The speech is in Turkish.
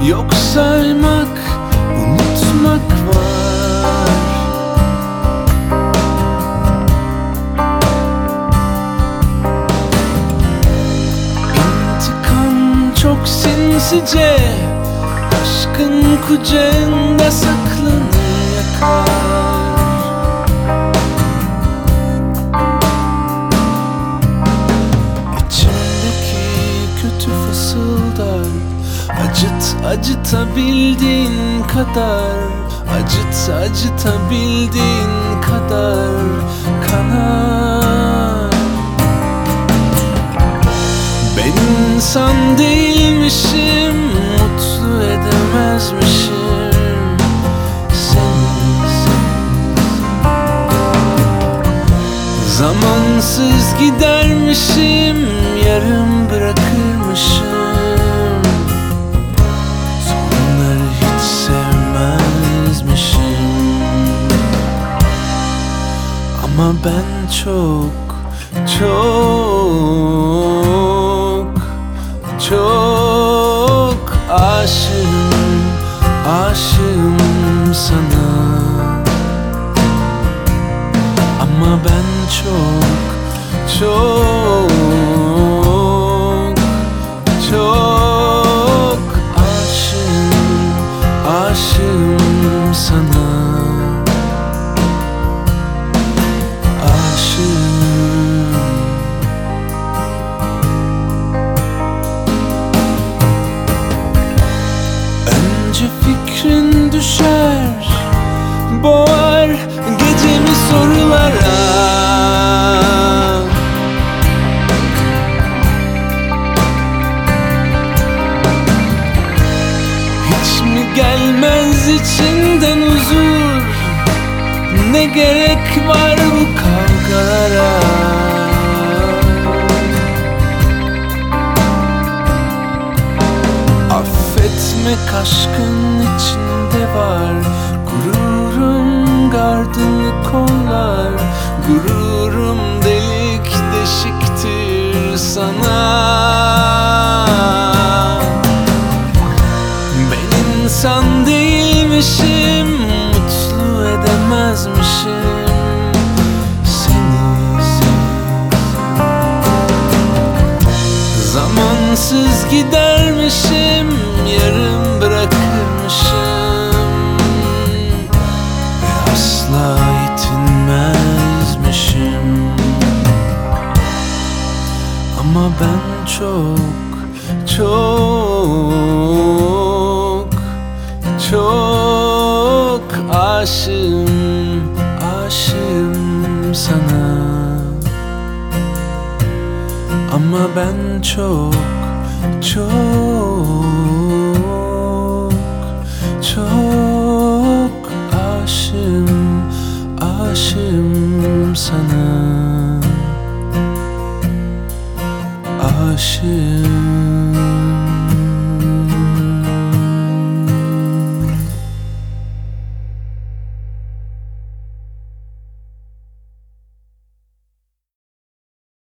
yok saymak, unutmak var. İntikam çok sinsice, aşkın kucağında saklanır, yakar. İçimdeki kötü fısıldar, acıt acıtabildiğin kadar, acıt acıtabildiğin kadar kanar. Ben insan değilmişim, mutlu edemezmişim seni. Zamansız gidermişim, yarım bırakırmışım. Sonları hiç sevmezmişim. Ama ben çok aşığım sana. Ama ben çok aşığım sana. Önce fikrin düşer, boğar gecemi sorulara. Hiç mi gelmez içinden huzur? Ne gerek var bu kavgalara? Affetmek aşkın içinde var. Gururum gardını kollar, gururum delik deşiktir sana. Ben insan değilmişim, mutlu edemezmişim seni. Zamansız gidermişim, yarım bırakırmışım ve asla yetinmezmişim. Ama ben çok aşığım sana. Ama ben çok aşığım sana. Aşığım.